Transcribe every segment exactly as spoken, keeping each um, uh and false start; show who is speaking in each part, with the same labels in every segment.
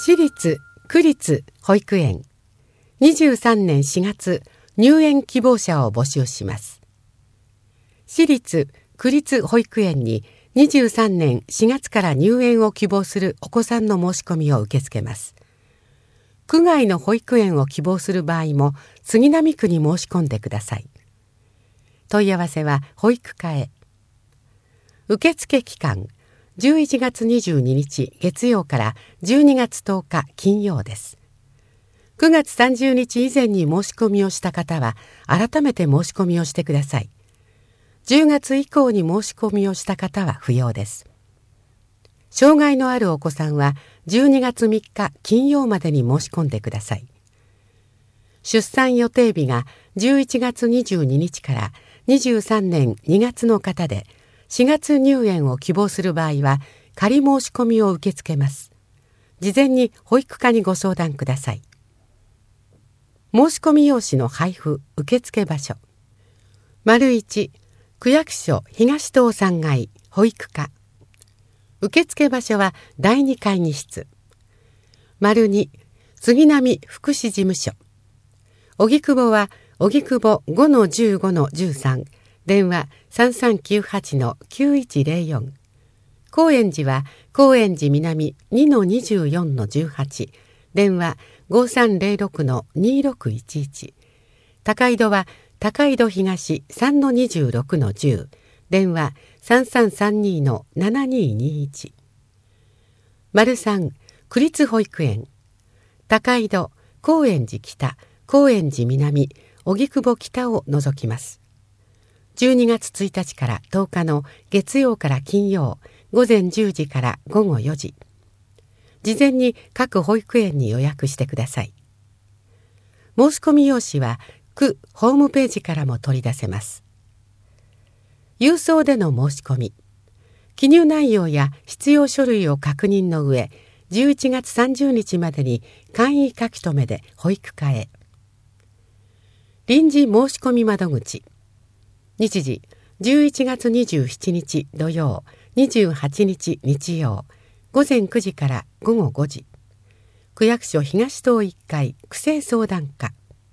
Speaker 1: 私立・区立保育園にじゅうさんねんしがつ入園希望者を募集します。私立・区立保育園ににじゅうさんねんしがつから入園を希望するお子さんの申し込みを受け付けます。区外の保育園を希望する場合も杉並区に申し込んでください。問い合わせは保育課へ。受付期間じゅういちがつにじゅうににち月曜からじゅうにがつとおか金曜です。くがつさんじゅうにち以前に申し込みをした方は改めて申し込みをしてください。じゅうがつ以降に申し込みをした方は不要です。障害のあるお子さんはじゅうにがつみっか金曜までに申し込んでください。出産予定日がじゅういちがつにじゅうににちからにじゅうさんねんにがつの方でしがつ入園を希望する場合は仮申し込みを受け付けます。事前に保育課にご相談ください。申し込み用紙の配布受付場所。丸いち、区役所東棟さんがい保育課。受付場所はだいに会議室。丸に、杉並福祉事務所。荻窪は荻窪 ごのじゅうごのじゅうさん、電話 さんさんきゅうはちのきゅういちゼロよん。高円寺は高円寺南 にのにじゅうよんのじゅうはち、電話 ごさんゼロろくのにろくいちいち。高井戸は高井戸東 さんのにじゅうろくのじゅう、電話 さんさんさんにのななににいち。丸さん、区立保育園。高井戸、高円寺北、高円寺南、荻窪北を除きます。じゅうにがつついたちからとおかの月曜から金曜、ごぜんじゅうじからごごよじ。事前に各保育園に予約してください。申し込み用紙は区ホームページからも取り出せます。郵送での申し込み。記入内容や必要書類を確認の上、じゅういちがつさんじゅうにちまでに簡易書き留めで保育課へ。臨時申し込み窓口。日時じゅういちがつにじゅうしちにち土曜、にじゅうはちにち日曜、ごぜんくじからごごごじ。区役所東棟いっかい区政相談課。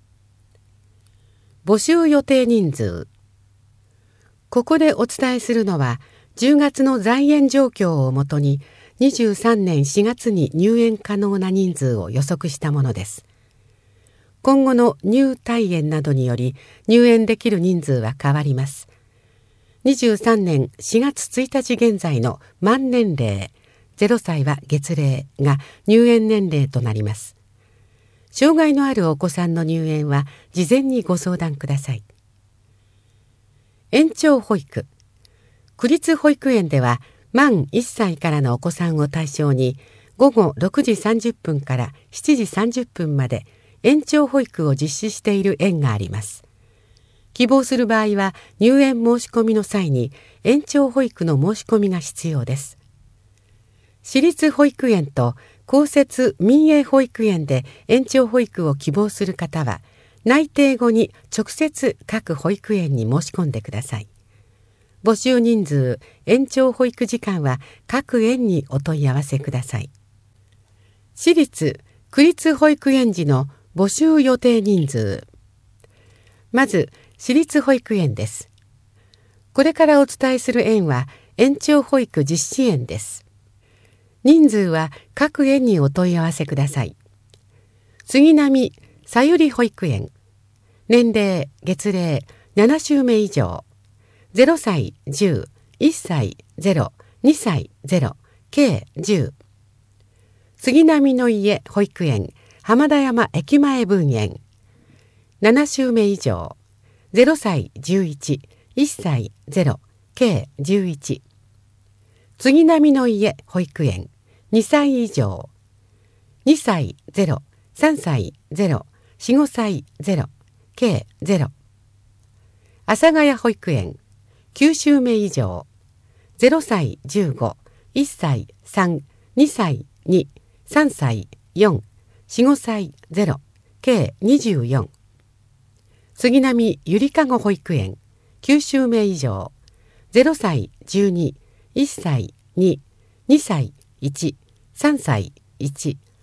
Speaker 1: 募集予定人数。ここでお伝えするのはじゅうがつの在園状況をもとににじゅうさんねんしがつに入園可能な人数を予測したものです。今後の入退園などにより入園できる人数は変わります。にじゅうさんねんしがつついたち現在の満年齢、ゼロさいは月齢が入園年齢となります。障害のあるお子さんの入園は事前にご相談ください。延長保育。区立保育園では満いっさいからのお子さんを対象にごごろくじさんじゅっぷんからしちじさんじゅっぷんまで延長保育を実施している園があります。希望する場合は入園申し込みの際に延長保育の申し込みが必要です。私立保育園と公設民営保育園で延長保育を希望する方は内定後に直接各保育園に申し込んでください。募集人数、延長保育時間は各園にお問い合わせください。私立・区立保育園児の募集予定人数。まず、私立保育園です。これからお伝えする園は延長保育実施園です。人数は各園にお問い合わせください。杉並さゆり保育園。年齢、月齢、なな週目以上。ゼロさいじゅう、いっさいゼロ、にさいゼロ、計じゅう。杉並の家保育園浜田山駅前分園。なな週目以上。ゼロさいじゅういち、いっさいゼロ、計じゅういち。杉並の家保育園にさい以上。にさいゼロ、さんさいゼロ、よん、ごさいゼロ、計ゼロ。阿佐ヶ谷保育園きゅう週目以上。ゼロさいじゅうご、いっさいさん、にさいに、さんさいよん、よん、ごさいゼロ、計にじゅうよん。杉並ゆりかご保育園きゅう週目以上。ゼロさいじゅうに、いっさいに、にさいいち、さんさいいち、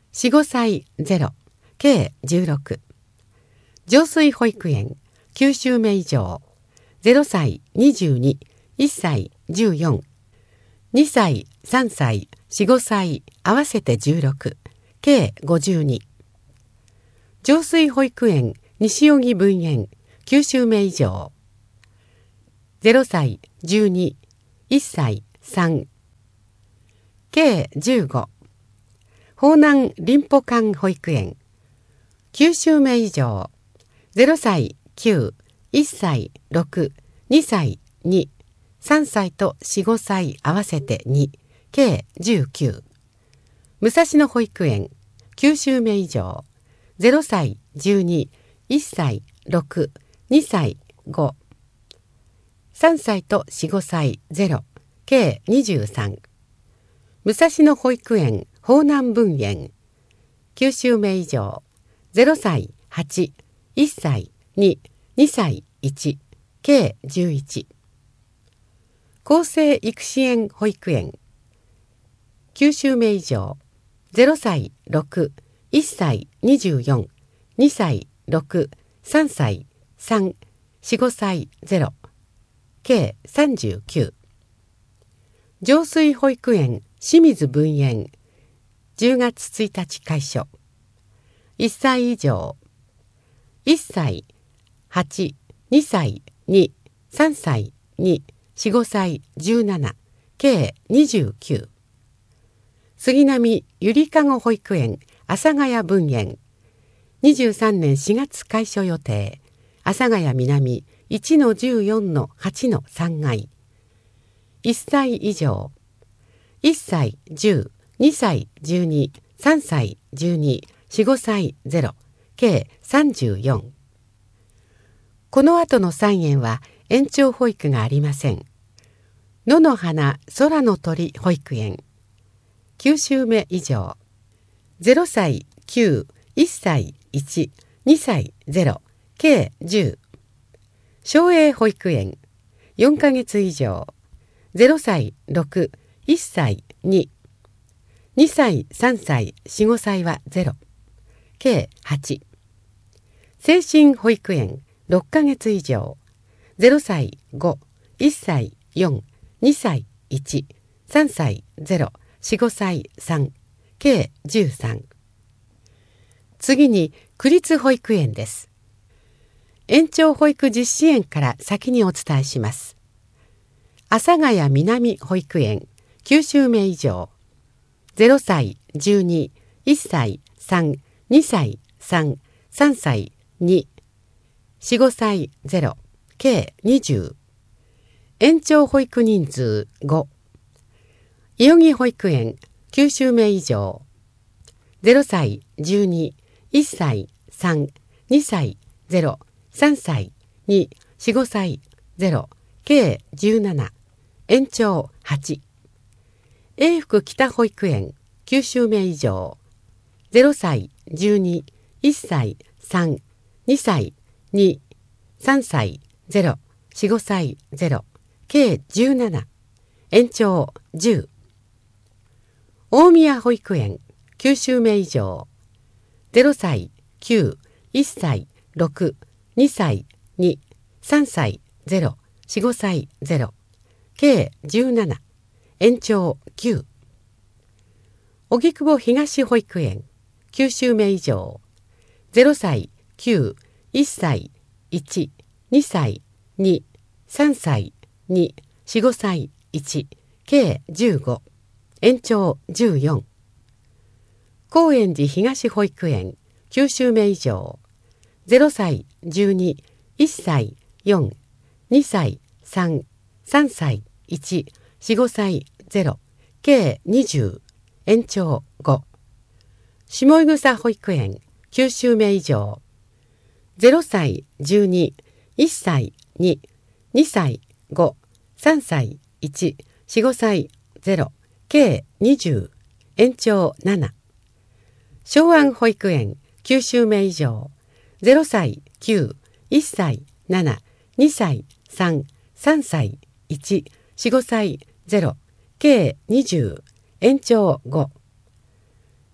Speaker 1: よん、ごさいゼロ、計じゅうろく。上水保育園きゅう週目以上、ゼロさいにじゅうに、いっさいじゅうよん、にさいさんさいよん、ごさい合わせてじゅうろく、計ごじゅうに。上水保育園西荻分園きゅう週目以上、ゼロさいじゅうに、いっさいさん、計じゅうご。方南林保館保育園きゅう週目以上、ゼロさいきゅう、いっさいろく、にさいに、さんさいとよん、ごさい合わせてに、計じゅうきゅう。武蔵野保育園きゅう週目以上、ゼロさいじゅうに、いっさいろく、にさいご、さんさいとよん、ごさいゼロ、計にじゅうさん。武蔵野保育園方南分園きゅう週目以上、ゼロさいはち、いっさいに、にさいいち、計じゅういち。厚生育支園保育園きゅう週目以上、ゼロさいろく、いっさいにじゅうよん、にさいろく、さんさいさん、よん、ごさいゼロ、計さんじゅうきゅう。上水保育園清水分園じゅうがつついたち開所、いっさい以上、いっさい、はち、にさいに、さんさいに、よん、ごさいじゅうなな、計にじゅうきゅう。杉並ゆりかご保育園阿佐ヶ谷分園にじゅうさんねんしがつ開所予定、阿佐ヶ谷南 いちのじゅうよんのはちのさんがい、いっさい以上、いっさいじゅう、にさいじゅうに、さんさいじゅうに、よん、ごさいゼロ、計さんじゅうよん。この後のさん園は延長保育がありません。野の花空の鳥保育園きゅう週目以上、ゼロさいきゅう、いっさいいち、にさいゼロ、計じゅう。松栄保育園よんかげつ以上、ゼロさいろく、いっさいに、にさいさんさいよん、ごさいはゼロ、計はち。清新保育園ろっかげつ以上、ゼロさいご、いっさいよん、にさいいち、さんさいゼロ、よん、ごさいさん、計じゅうさん。次に区立保育園です。延長保育実施園から先にお伝えします。阿佐ヶ谷南保育園きゅう週目以上、ゼロさいじゅうに、いっさいさん、にさいさん、さんさいに、よん、ごさいゼロ、計にじゅう。延長保育人数ご。伊予木保育園きゅう週目以上、ゼロさいじゅうに、いっさいさん、にさいゼロ、さんさいに、よん、ごさいゼロ、計じゅうなな。延長はち。永福北保育園きゅう週目以上、ゼロさいじゅうに、いっさいさん、にさいに、さんさいゼロ、よん、ごさいゼロ、計じゅうなな。延長じゅう。大宮保育園きゅう週目以上、ゼロさいきゅう、いっさいろく、にさいに、さんさいゼロ、よん、ごさいゼロ、計じゅうなな。延長きゅう。荻窪東保育園きゅう週目以上、ゼロさいきゅう、いっさいいち、にさいに、さんさいに、よん、ごさいいち、計じゅうご。延長じゅうよん。高円寺東保育園きゅう週目以上、ゼロさいじゅうに、いっさいよん、にさいさん、さんさいいち、よん、ごさいゼロ、計にじゅう。延長ご。下井草保育園きゅう週目以上、ゼロさいじゅうに、いっさいに、にさいご、さんさいいち、よん、ごさいゼロ、計にじゅう。延長なな。昭安保育園きゅう週目以上、ゼロさいきゅう、いっさいなな、にさいさん、さんさいいち、よん、ごさいゼロ、計にじゅう。延長ご。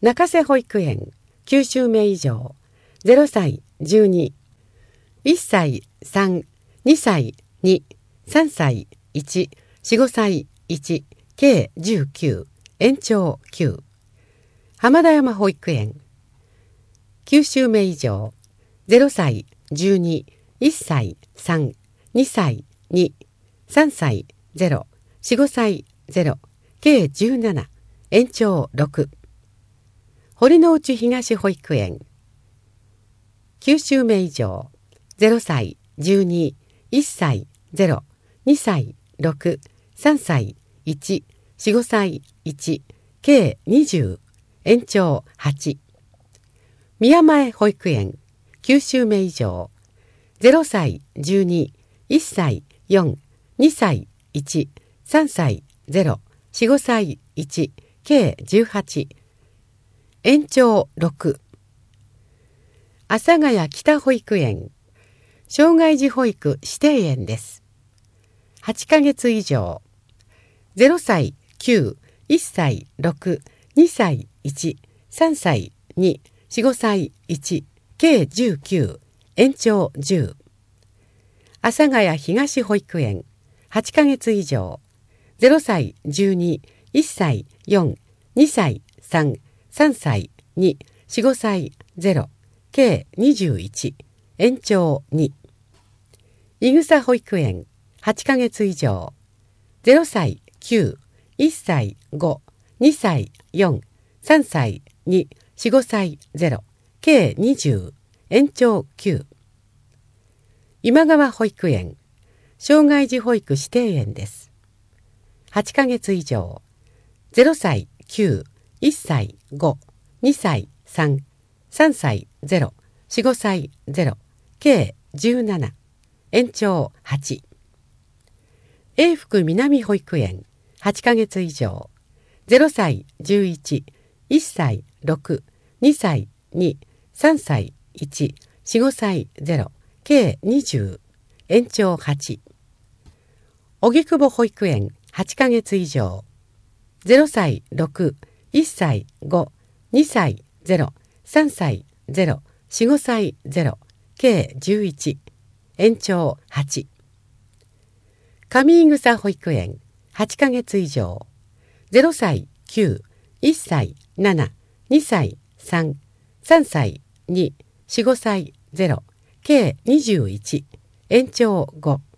Speaker 1: 中瀬保育園きゅう週目以上ゼロさいじゅうに、いっさいさん、にさいに、さんさいいち、よん、ごさいいち、計じゅうきゅう、延長きゅう。浜田山保育園きゅう週目以上ゼロさいじゅうに、いっさいさん、にさいに、さんさいゼロ、よん、ごさいゼロ、計じゅうなな、延長ろく。堀之内東保育園きゅう週目以上ゼロさいじゅうに、いっさいゼロ、にさいろく、さんさいいち、よん、ごさいいち、計にじゅう、延長はち。宮前保育園きゅう週目以上ゼロさいじゅうに、いっさいよん、にさいいち、さんさいゼロ、よん、ごさいいち、計じゅうはち、延長ろく。阿佐ヶ谷北保育園障害児保育指定園です。はちかげつ以上ゼロさいきゅう、いっさいろく、にさいいち、さんさいに、よん、ごさいいち、計じゅうきゅう、延長じゅう。阿佐ヶ谷東保育園はちかげつ以上ゼロさいじゅうに、いっさいよん、にさいさん、さんさいに、よん、ごさいゼロ、計にじゅういち、延長に。いぐさ保育園はちかげつ以上ゼロさいきゅう、いっさいご、にさいよん、さんさいに、よん、ごさいゼロ、計にじゅう、延長きゅう。今川保育園障害児保育指定園です。はちかげつ以上ゼロさいきゅう、いっさいご、にさいさん、さんさいゼロ、よん、ごさいゼロ、計じゅうなな、延長はち。永福南保育園はちかげつ以上ゼロさいじゅういち、いっさいろく、にさいに、さんさいいち、よん、ごさいゼロ、計にじゅう、延長はち。荻窪保育園はちかげつ以上ゼロさいろく、いっさいご、にさいゼロ、さんさいゼロ、よん、ごさいゼロ、計じゅういち、延長はち。上井草保育園はちかげつ以上ゼロさいきゅう、いっさいなな、にさいさん、さんさいに、よん、ごさいゼロ、計にじゅういち、延長ご。